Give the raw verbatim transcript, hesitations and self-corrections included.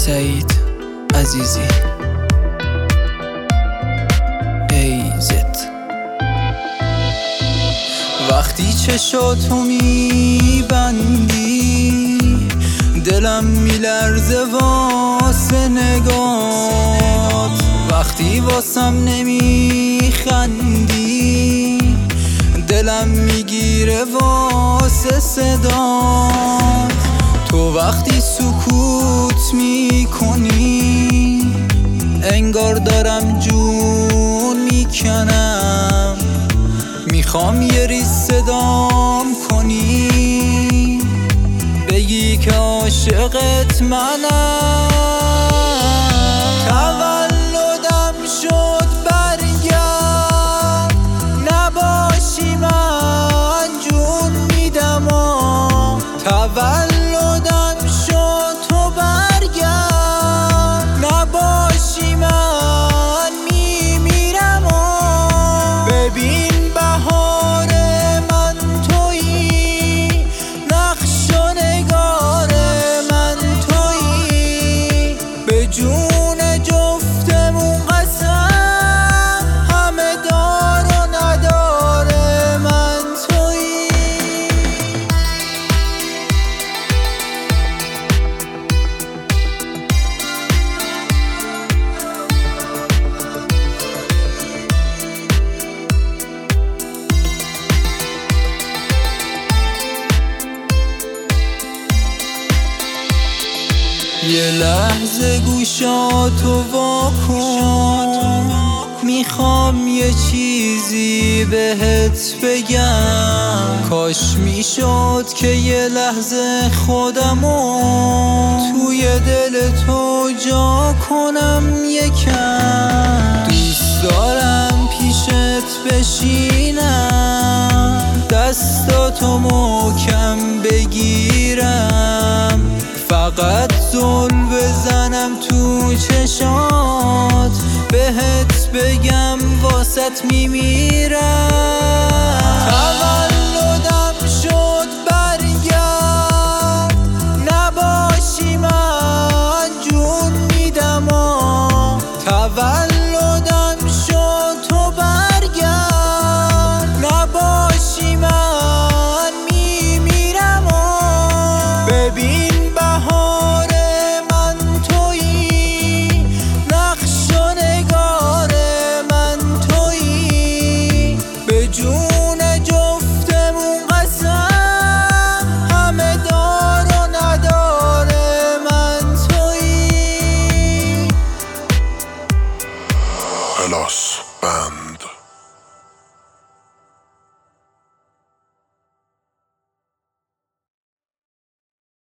سعید عزیزی ایزت. وقتی چشاتو میبندی دلم میلرزه واسه نگات، وقتی واسم نمیخندی دلم میگیره واسه صدات. تو وقتی سکوت میکنی انگار دارم جون میکنم، میخوام یه ریز صدام کنی بگی که عاشقت منم. تولدم شد برگرد، نباشی من جون میدم. تولدم شد تو برگرد، نباشی من میمیرم. ببین بهار من تویی، نقش و نگار من تویی، به جون جفتمون قسم، همه دار و ندار من تویی. یه لحظه گوشاتو واکن، میخوام یه چیزی بهت بگم. کاش میشد که یه لحظه خودمو توی دل تو جا کنم یکم. دوست دارم پیشت بشینم، دستاتو محکم بگیرم، فقط زل بزنم تو چشات، بهت بگم واسط میمیرم.